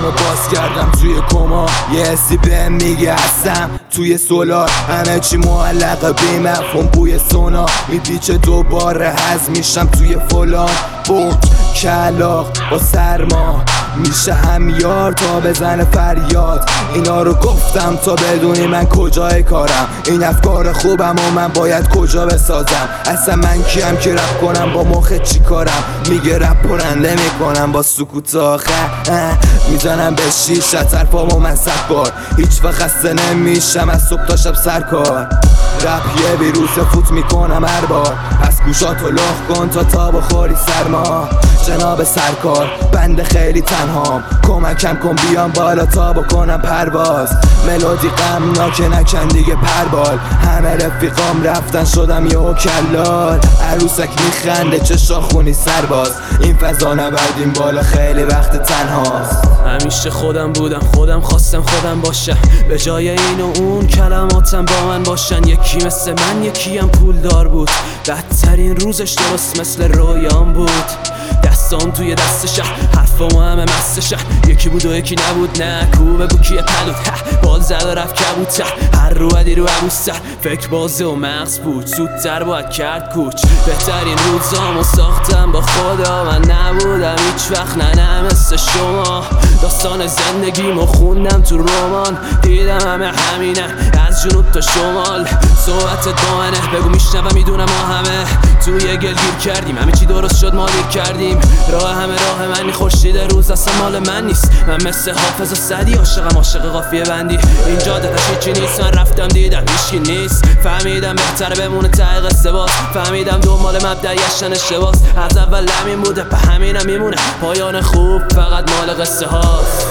چشامو باز کردم توی کما، یه حسی بهم میگه هستم توی سولار، همه چی معلقه بی مفهوم بوی سونا، میپیچه دوباره هز میشم توی فلان. بوم کلاق با سرما میشه همیار تا بزنه فریاد. اینا رو گفتم تا بدونی من کجای کارم، این افکار خوبم و من باید کجا بسازم. اصلا من کیم که رپ کنم، با مخ چی کارم؟ میگه رپ پرنده میکنم با سکوت آخر، میزنم به شیشه طرفامو من 100 بار، هیچ وقت خسته نمیشم از صبح تا شب سرکار. رپ یه ویروس فوت میکنم هر بار، پس گوشاتو لخ کن تا بخوری سرما. جناب سرکار بنده خیلی تنهام، کمکم کن بیام بالا تا بکنم پرواز. ملودی غمناک نکن دیگه پربال، همه رفیقام رفتن شدم یهو کلال. عروسک میخنده چشا خونی سرباز، این فضا نبردیم بالا خیلی وقت تنهاست. همیشه خودم بودم، خودم خواستم خودم باشم، به جای این و اون کلماتم با من باشن. یکی مثل من یکی هم پولدار بود، بدترین روزش درست مثل رویام بود. دستام توی دست شهر، حرفامو همه مست شهر، یکی بود و یکی نبود، نه کو بگو کیه پلود. بال زد و رفت کبوتر، هر رو بدی رو عبوستر، فکر بازه و مغز بود، زودتر باید کرد کوچ. بهترین روزامو ساختم با خدا، من نبودم هیچ وقت نه مثل شما. داستان زندگیمو خوندم تو رمان، دیدم همه همینه از جنوب تا شمال. صحبتت با منه بگو میشنوم میدونم ما همه توی گل گیر کردیم، همه چی درست شد ما دیر کردیم. راه همه راه منی، خورشید روز اصلا مال من نیست، من مثل حافظ و سعدی عاشقم عاشق قافیه بندی. این جاده تاش هیچی نیست، من رفتم دیدم هیچکی نیست، فهمیدم بهتره بمونه ته قصه باز. فهمیدم دنبال مبدأ گشتن اشتباس، از اول همین بوده به همینم میمونه، پایان خوب فقط مال قصه هاست.